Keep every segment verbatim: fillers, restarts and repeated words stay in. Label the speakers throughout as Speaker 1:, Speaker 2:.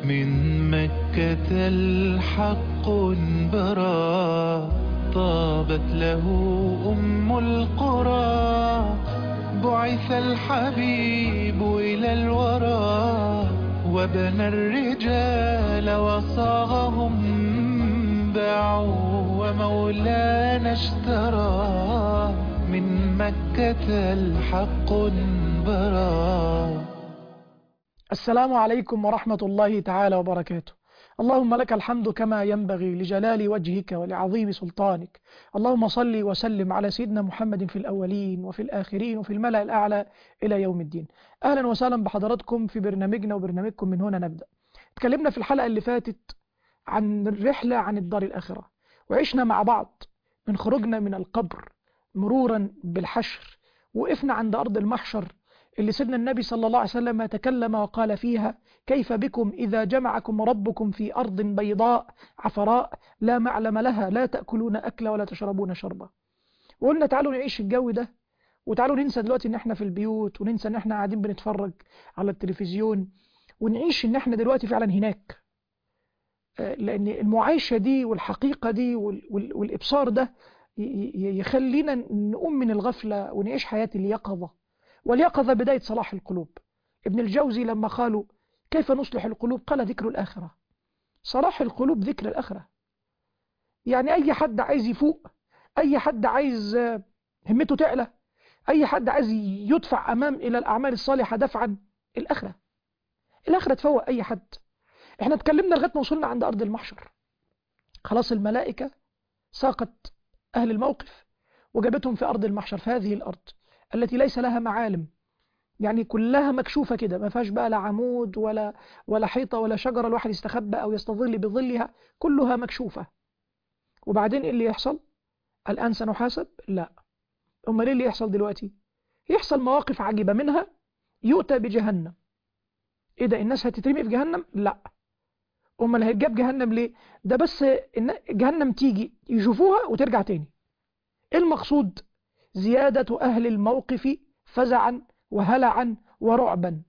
Speaker 1: من مكة الحق برا، طابت له أم القرى. بعث الحبيب إلى الورى، وبنى الرجال وصاغهم. باعوا ومولانا اشترى، من مكة الحق برا.
Speaker 2: السلام عليكم ورحمة الله تعالى وبركاته. اللهم لك الحمد كما ينبغي لجلال وجهك ولعظيم سلطانك. اللهم صل وسلم على سيدنا محمد في الأولين وفي الآخرين وفي الملأ الأعلى إلى يوم الدين. أهلا وسهلا بحضراتكم في برنامجنا وبرنامجكم من هنا نبدأ. اتكلمنا في الحلقة اللي فاتت عن الرحلة عن الدار الآخرة، وعشنا مع بعض من خروجنا من القبر مرورا بالحشر، وقفنا عند أرض المحشر اللي سيدنا النبي صلى الله عليه وسلم تكلم وقال فيها: كيف بكم إذا جمعكم ربكم في أرض بيضاء عفراء لا معلم لها، لا تأكلون أكل ولا تشربون شربا. وقلنا تعالوا نعيش الجو ده، وتعالوا ننسى دلوقتي ان احنا في البيوت، وننسى ان احنا قاعدين بنتفرج على التلفزيون، ونعيش ان احنا دلوقتي فعلا هناك. لأن المعايشة دي والحقيقة دي والإبصار ده يخلينا نقوم من الغفلة ونعيش حياة اليقظة. واليقظة بداية صلاح القلوب. ابن الجوزي لما قالوا كيف نصلح القلوب قال: ذكر الآخرة. صلاح القلوب ذكر الآخرة. يعني أي حد عايز يفوق، أي حد عايز همته تعلى، أي حد عايز يدفع أمام إلى الأعمال الصالحة دفعا، الآخرة. الآخرة تفوق أي حد. احنا اتكلمنا لغاية ما وصلنا عند أرض المحشر. خلاص الملائكة ساقت أهل الموقف وجابتهم في أرض المحشر، في هذه الأرض التي ليس لها معالم، يعني كلها مكشوفة كده، ما فيهاش بقى لا عمود ولا ولا حيطة ولا شجرة الواحد يستخبى أو يستظل بظلها، كلها مكشوفة. وبعدين إيه اللي يحصل؟ الآن سنحاسب؟ لا. أمال إيه اللي يحصل دلوقتي؟ يحصل مواقف عجيبة، منها يؤتى بجهنم. إيه ده، الناس هتترمي في جهنم؟ لا. أمال هيتجاب جهنم ليه؟ ده بس إن جهنم تيجي يشوفوها وترجع تاني. إيه المقصود؟ زيادة أهل الموقف فزعا وهلعا ورعبا.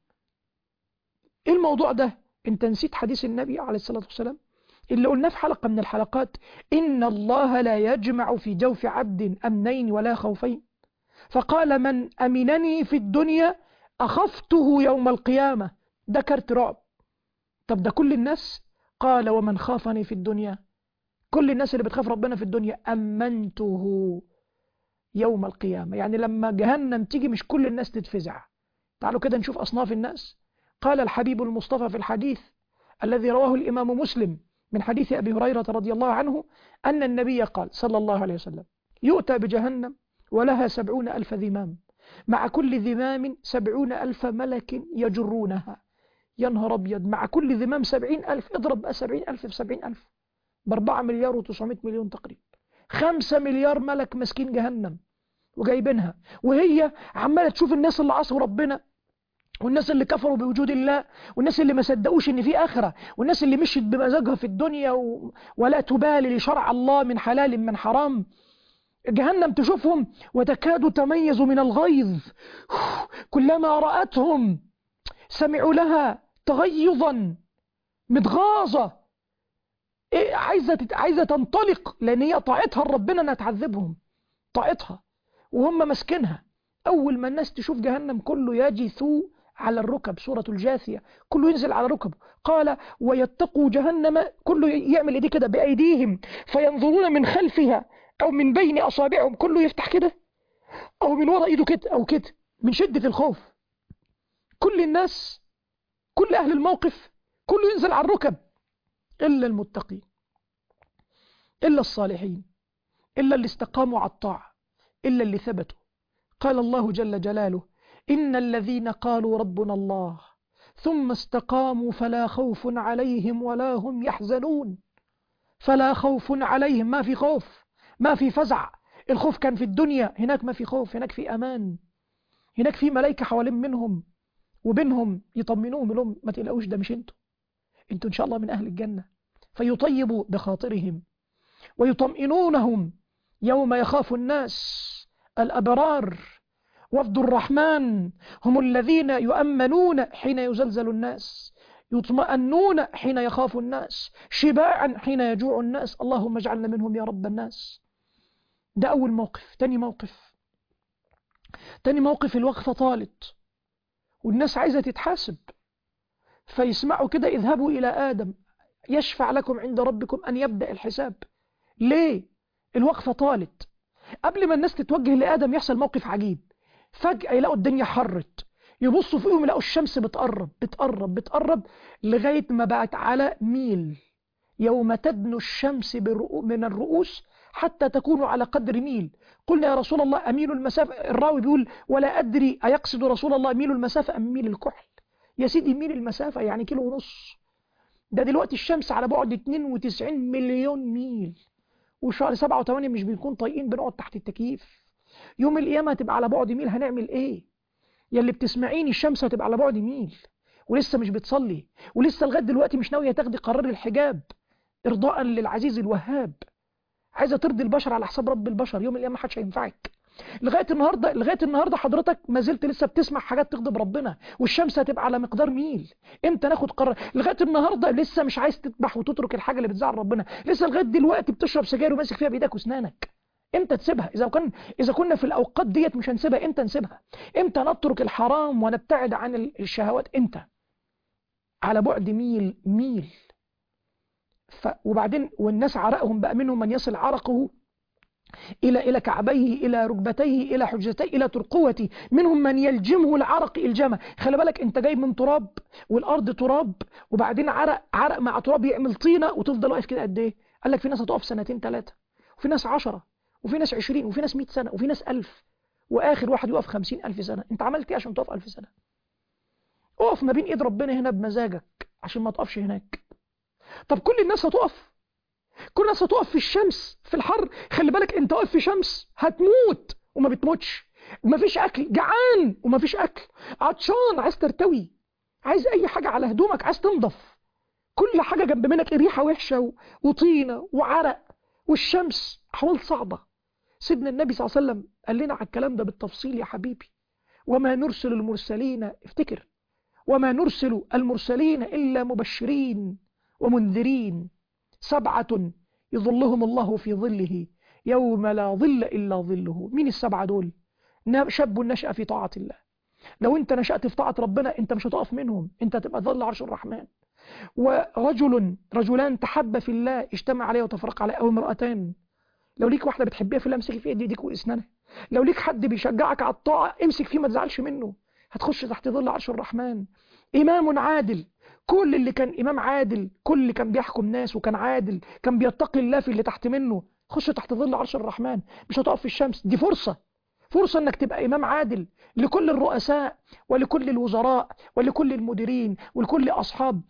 Speaker 2: إيه الموضوع ده؟ أنت نسيت حديث النبي عليه الصلاة والسلام اللي قلناه في حلقة من الحلقات: إن الله لا يجمع في جوف عبد أمنين ولا خوفين، فقال: من أمنني في الدنيا أخفته يوم القيامة. ده كرت رعب. طب ده كل الناس؟ قال: ومن خافني في الدنيا، كل الناس اللي بتخاف ربنا في الدنيا أمنته يوم القيامة. يعني لما جهنم تيجي مش كل الناس تتفزع. تعالوا كده نشوف أصناف الناس. قال الحبيب المصطفى في الحديث الذي رواه الإمام مسلم من حديث أبي هريرة رضي الله عنه أن النبي قال صلى الله عليه وسلم: يؤتى بجهنم ولها سبعون ألف ذمام، مع كل ذمام سبعون ألف ملك يجرونها. يا نهار أبيض، مع كل ذمام سبعين ألف، اضرب بقى سبعين ألف في سبعين ألف بأربعة مليار وتسعمائة مليون تقريبا. خمسة مليار ملك مسكين جهنم وجايبينها، وهي عمالة تشوف الناس اللي عصوا ربنا، والناس اللي كفروا بوجود الله، والناس اللي ما صدقوش ان في آخرة، والناس اللي مشيت بمزاجها في الدنيا و... ولا تبالي لشرع الله من حلال من حرام. جهنم تشوفهم وتكاد تميز من الغيظ، كلما رأتهم سمعوا لها تغيظا، متغاظة، إيه، عايزة تت... عايزة تنطلق، لأن هي طاعتها لربنا انها تعذبهم، طاعتها وهم مسكنها. أول ما الناس تشوف جهنم كله يجثو على الركب، سورة الجاثية، كله ينزل على ركبه. قال: ويتقوا جهنم، كله يعمل ايديه كده بأيديهم فينظرون من خلفها أو من بين أصابعهم، كله يفتح كده أو من وراء ايده كده أو كده من شدة الخوف. كل الناس، كل أهل الموقف، كله ينزل على الركب إلا المتقين، إلا الصالحين، إلا اللي استقاموا على الطاعة، إلا اللي ثبتوا. قال الله جل جلاله: إن الذين قالوا ربنا الله ثم استقاموا فلا خوف عليهم ولا هم يحزنون. فلا خوف عليهم، ما في خوف، ما في فزع. الخوف كان في الدنيا، هناك ما في خوف، هناك في أمان، هناك في ملائكة حوالين منهم وبينهم يطمنوهم لهم: ما تقلقوش، ده مش انتوا، انتوا إن شاء الله من أهل الجنة. فيطيبوا بخاطرهم ويطمئنونهم يوم يخاف الناس. الأبرار وفد الرحمن هم الذين يؤمنون حين يزلزل الناس. يطمئنون حين يخاف الناس، شباعا حين يجوع الناس. اللهم اجعلنا منهم يا رب الناس. ده أول موقف. تاني موقف تاني موقف الوقفة طالت والناس عايزة تتحاسب، فيسمعوا كده اذهبوا إلى آدم يشفع لكم عند ربكم أن يبدأ الحساب. ليه؟ الوقفة طالت. قبل ما الناس تتوجه لآدم يحصل موقف عجيب، فجأة يلاقوا الدنيا حرت، يبصوا فيهم يلاقوا الشمس بتقرب بتقرب بتقرب لغاية ما بقت على ميل. يوم تدنو الشمس من الرؤوس حتى تكون على قدر ميل. قلنا يا رسول الله أميل المسافة؟ الراوي بيقول ولا أدري أيقصد رسول الله ميل المسافة أم ميل الكحل؟ يا سيدي ميل المسافة يعني كيلو ونص. ده دلوقتي الشمس على بعد اثنين وتسعين مليون ميل، وشهر سبعة وثمانية مش بنكون طايقين بنقعد تحت التكييف. يوم القيامة هتبقى على بعد ميل، هنعمل ايه؟ يا اللي بتسمعيني الشمس هتبقى على بعد ميل ولسه مش بتصلي، ولسه لغاية دلوقتي مش ناوية تاخدي قرار الحجاب إرضاء للعزيز الوهاب، عايزة ترضي البشر على حساب رب البشر. يوم القيامة محدش هينفعك. لغاية النهاردة لغاية النهاردة حضرتك ما زلت لسه بتسمع حاجات تغضب ربنا، والشمس هتبقى على مقدار ميل. امتى ناخد قرار؟ لغاية النهاردة لسه مش عايز تذبح وتترك الحاجة اللي بتزعل ربنا، لسه لغاية دلوقتي بتشرب سجاير وماسك فيها بايدك واسنانك. امتى تسيبها؟ اذا كان اذا كنا في الاوقات ديت مش هنسيبها، امتى نسيبها؟ امتى نترك الحرام ونبتعد عن الشهوات؟ امتى؟ على بعد ميل ميل. ف... وبعدين والناس عرقهم بقى، منهم من يصل عرقه إلى إلى كعبيه، إلى ركبتيه، إلى حجتيه، إلى ترقوته. منهم من يلجمه العرق إلجامة. خلي بالك أنت جاي من تراب والأرض تراب، وبعدين عرق عرق مع تراب يعمل طينة، وتفضل واقف كده قد إيه؟ قال لك في ناس هتقف سنتين ثلاثة، وفي ناس عشرة، وفي ناس عشرين، وفي ناس مئة سنة، وفي ناس ألف، وآخر واحد يقف خمسين ألف سنة. أنت عملت إيه عشان تقف ألف سنة؟ اقف ما بين إيد ربنا هنا بمزاجك عشان ما تقفش هناك. طب كل الناس هتقف، كل الناس هتقف في الشمس في الحر. خلي بالك انت واقف في شمس هتموت وما بتموتش، مفيش اكل، جعان ومفيش اكل، عطشان عايز ترتوي، عايز اي حاجة على هدومك، عايز تنضف، كل حاجة جنب منك ريحة وحشة وطينة وعرق، والشمس احوال صعبة. سيدنا النبي صلى الله عليه وسلم قال لنا على الكلام ده بالتفصيل يا حبيبي. وما نرسل المرسلين، افتكر، وما نرسل المرسلين إلا مبشرين ومنذرين، سبعة يظلهم الله في ظله يوم لا ظل إلا ظله. مين السبعة دول؟ شاب نشأ في طاعة الله. لو انت نشأت في طاعة ربنا انت مش هتقف منهم، انت تبقى ظل عرش الرحمن. ورجل رجلان تحب في الله اجتمع عليه وتفرق عليه، او امرأتان. لو ليك واحدة بتحبيها في الله امسكي في ايديك واسنانها. لو ليك حد بيشجعك على الطاعة امسك فيه ما تزعلش منه، هتخش تحت ظل عرش الرحمن. إمام عادل، كل اللي كان إمام عادل، كل اللي كان بيحكم ناس وكان عادل كان بيتقي الله في اللي تحت منه، خش تحت ظل عرش الرحمن. مش هتقف في الشمس، دي فرصة، فرصة انك تبقى إمام عادل لكل الرؤساء ولكل الوزراء ولكل المديرين ولكل أصحاب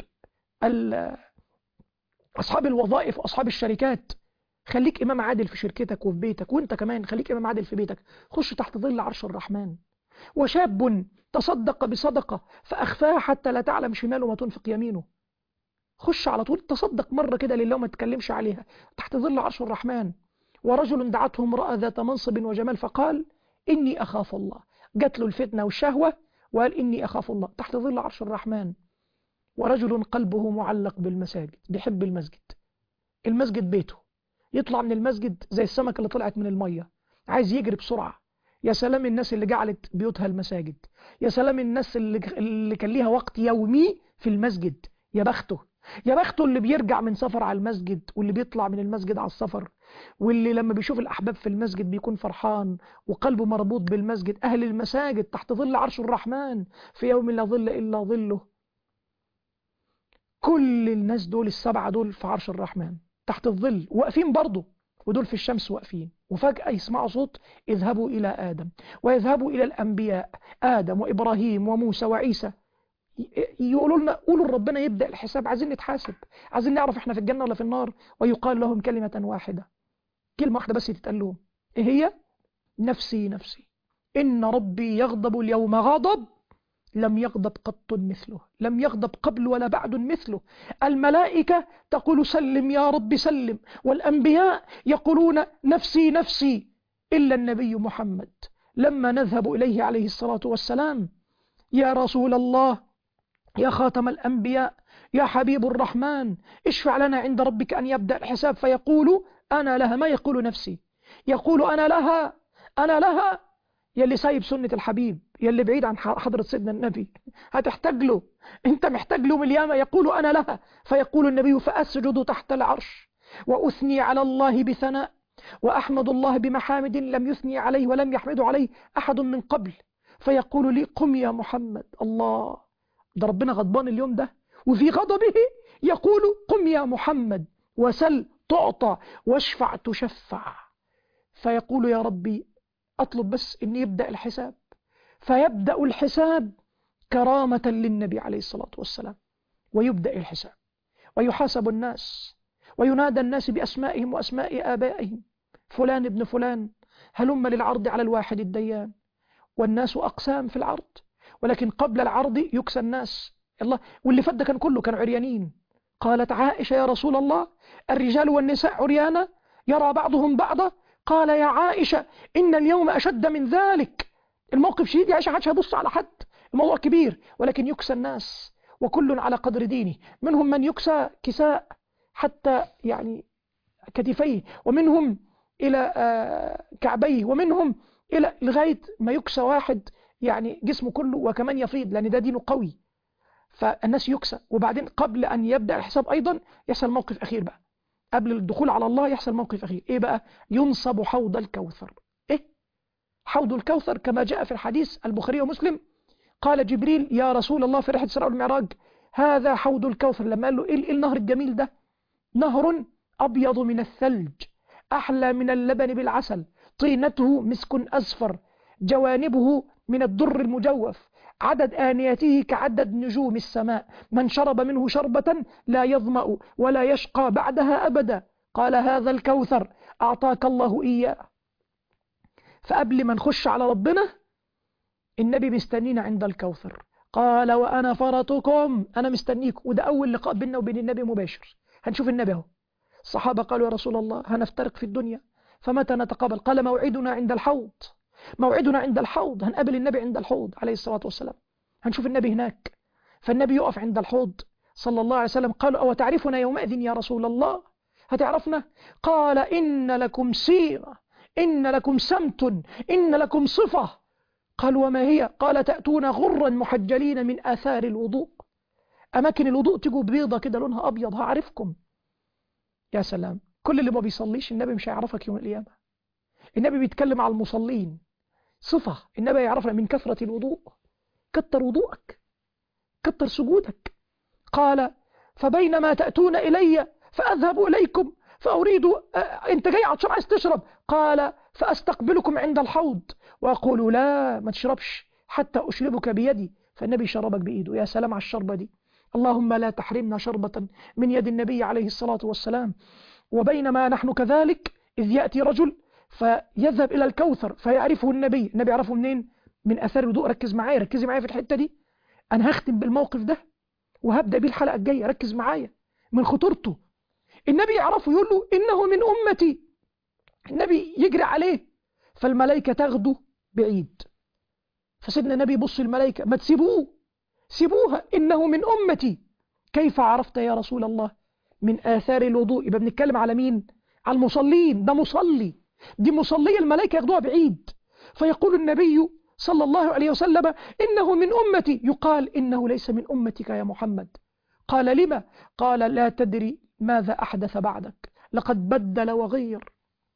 Speaker 2: أصحاب الوظائف وأصحاب الشركات. خليك إمام عادل في شركتك وفي بيتك، وانت كمان خليك إمام عادل في بيتك. خش تحت ظل عرش الرحمن. وشاب تصدق بصدقة فأخفاها حتى لا تعلم شماله ما تنفق يمينه. خش على طول تصدق مرة كده لله وما تتكلمش عليها، تحت ظل عرش الرحمن. ورجل دعته امرأة ذات منصب وجمال فقال إني أخاف الله. جات له الفتنة والشهوة وقال إني أخاف الله، تحت ظل عرش الرحمن. ورجل قلبه معلق بالمساجد، بيحب المسجد، المسجد بيته، يطلع من المسجد زي السمكة اللي طلعت من المية، عايز يجري بسرعة. يا سلام الناس اللي جعلت بيوتها المساجد، يا سلام الناس اللي, اللي كان ليها وقت يومي في المسجد. يا بخته، يا بخته اللي بيرجع من سفر على المسجد، واللي بيطلع من المسجد على السفر، واللي لما بيشوف الأحباب في المسجد بيكون فرحان وقلبه مربوط بالمسجد. أهل المساجد تحت ظل عرش الرحمن في يوم لا ظل إلا ظله. كل الناس دول السبعة دول في عرش الرحمن تحت الظل واقفين برضه، ودول في الشمس واقفين. وفجأة يسمعوا صوت اذهبوا إلى آدم، ويذهبوا إلى الأنبياء آدم وإبراهيم وموسى وعيسى. يقولوا لنا قولوا لربنا يبدأ الحساب، عايزين نتحاسب، عايزين نعرف احنا في الجنة ولا في النار. ويقال لهم كلمة واحدة، كلمة واحدة بس تتقال لهم، ايه هي؟ نفسي نفسي، إن ربي يغضب اليوم غضب لم يغضب قط مثله، لم يغضب قبل ولا بعد مثله. الملائكة تقول سلم يا رب سلم، والأنبياء يقولون نفسي نفسي، إلا النبي محمد لما نذهب إليه عليه الصلاة والسلام: يا رسول الله يا خاتم الأنبياء، يا حبيب الرحمن، اشفع لنا عند ربك أن يبدأ الحساب. فيقول أنا لها، ما يقول نفسي، يقول أنا لها، أنا لها. يلي سايب سنة الحبيب، يلي بعيد عن حضرة سيدنا النبي، هتحتاج له، انت محتاج له من اليامة. يقول أنا لها. فيقول النبي فأسجد تحت العرش وأثني على الله بثناء وأحمد الله بمحامد لم يثني عليه ولم يحمد عليه أحد من قبل. فيقول لي قم يا محمد. الله، ده ربنا غضبان اليوم ده، وفي غضبه يقول قم يا محمد وسل تعطى واشفع تشفع. فيقول يا ربي أطلب بس أن يبدأ الحساب. فيبدأ الحساب كرامة للنبي عليه الصلاة والسلام، ويبدأ الحساب ويحاسب الناس وينادى الناس بأسمائهم وأسماء آبائهم، فلان ابن فلان هلم للعرض على الواحد الديان. والناس أقسام في العرض، ولكن قبل العرض يكسى الناس. الله، واللي فد كان كله كانوا عريانين. قالت عائشة يا رسول الله الرجال والنساء عريانا يرى بعضهم بعضا؟ قال يا عائشة إن اليوم أشد من ذلك. الموقف شديد يا عائشة، حدش هيبص على حد، الموضوع كبير، ولكن يكسى الناس وكل على قدر دينه. منهم من يكسى كساء حتى يعني كتفيه، ومنهم إلى كعبيه، ومنهم إلى لغاية ما يكسى واحد يعني جسمه كله وكمان يفيض، لأن ده دينه قوي. فالناس يكسى. وبعدين قبل أن يبدأ الحساب أيضا يحصل موقف أخير بقى، قبل الدخول على الله يحصل موقف أخير. إيه بقى؟ ينصب حوض الكوثر. إيه حوض الكوثر؟ كما جاء في الحديث البخاري ومسلم، قال جبريل يا رسول الله في رحلة الإسراء والمعراج هذا حوض الكوثر. لما قال له إيه, إيه النهر الجميل ده؟ نهر أبيض من الثلج أحلى من اللبن بالعسل، طينته مسك أزفر، جوانبه من الدر المجوف، عدد آنيته كعدد نجوم السماء، من شرب منه شربة لا يظمأ ولا يشقى بعدها أبدا. قال هذا الكوثر أعطاك الله إياه. فقبل ما نخش على ربنا النبي مستنينا عند الكوثر. قال وأنا فرطكم، أنا مستنيك. وده أول لقاء بيننا وبين النبي مباشر، هنشوف النبي اهو. الصحابة قالوا يا رسول الله هنفترق في الدنيا فمتى نتقابل؟ قال موعدنا عند الحوض، موعدنا عند الحوض، هنقابل النبي عند الحوض عليه الصلاة والسلام، هنشوف النبي هناك. فالنبي يقف عند الحوض صلى الله عليه وسلم. قالوا أو تعرفنا يومئذ يا رسول الله؟ هتعرفنا؟ قال إن لكم سيرة، إن لكم سمت، إن لكم صفة. قال وما هي؟ قال تأتون غرا محجلين من آثار الوضوء. أماكن الوضوء تجوا بيضة كده لونها أبيض، هعرفكم. يا سلام، كل اللي ما بيصليش النبي مش هيعرفك يوم القيامة. النبي بيتكلم على المصلين، صفة النبي يعرفنا من كثرة الوضوء. كتر وضوءك، كتر سجودك. قال فبينما تأتون إلي فأذهب إليكم فأريد أه أنت جاي عطشان عايز تشرب، قال فأستقبلكم عند الحوض وأقول لا ما تشربش حتى أشربك بيدي. فالنبي شربك بإيده. يا سلام على الشربة دي. اللهم لا تحرمنا شربة من يد النبي عليه الصلاة والسلام. وبينما نحن كذلك إذ يأتي رجل فيذهب إلى الكوثر فيعرفه النبي. النبي يعرفه منين؟ من أثار الوضوء. ركز معايا، ركزي معايا في الحتة دي. أنا هختم بالموقف ده وهبدأ بيه الحلقة الجاية، ركز معايا من خطورته. النبي يعرفه يقول له إنه من أمتي. النبي يجري عليه فالملائكة تغدو بعيد. فسيدنا النبي يبص الملائكة ما تسيبوه، سيبوها إنه من أمتي. كيف عرفت يا رسول الله؟ من آثار الوضوء. يبقى بنتكلم على مين؟ على المصلين. ده مصلي، دي مصلية، الملائكة ياخدوها بعيد. فيقول النبي صلى الله عليه وسلم إنه من أمتي. يقال إنه ليس من أمتك يا محمد. قال لما؟ قال لا تدري ماذا أحدث بعدك، لقد بدل وغير.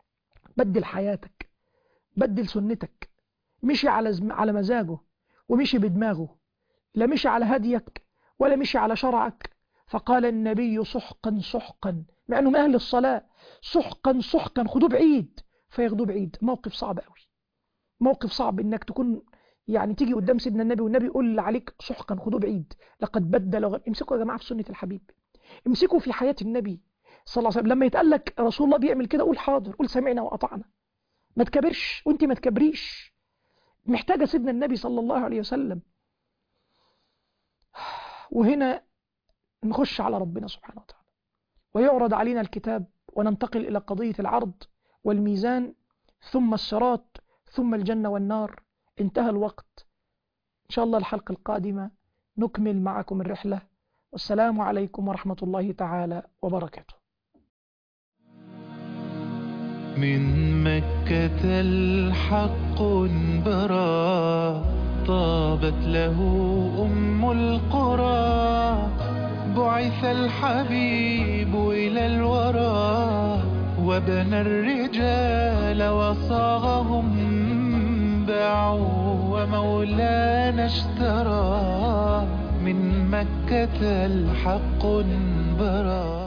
Speaker 2: بدل حياتك، بدل سنتك، مشي على على مزاجه ومشي بدماغه، لا مشي على هديك ولا مشي على شرعك. فقال النبي سحقا سحقا، مع أنهم أهل الصلاة، سحقا سحقا، خدوه بعيد. فياخدوه بعيد. موقف صعب قوي، موقف صعب إنك تكون يعني تيجي قدام سيدنا النبي والنبي يقول عليك سحقا خدوه بعيد. لقد بدل وغير. امسكوا يا جماعة في سنة الحبيب، امسكوا في حياة النبي صلى الله عليه وسلم. لما يتقال لك رسول الله بيعمل كده قول حاضر، قول سمعنا وأطعنا، ما تكبرش وانت ما تكبريش. محتاجة سيدنا النبي صلى الله عليه وسلم. وهنا نخش على ربنا سبحانه وتعالى ويعرض علينا الكتاب وننتقل إلى قضية العرض والميزان ثم الصراط ثم الجنة والنار. انتهى الوقت. إن شاء الله الحلقة القادمة نكمل معكم الرحلة. والسلام عليكم ورحمة الله تعالى وبركاته.
Speaker 1: من مكة الحق برا، طابت له أم القرى. بعث الحبيب إلى الورى، وبنى الرجال وصاغهم. باعوا ومولانا اشترى، من مكة الحق برا.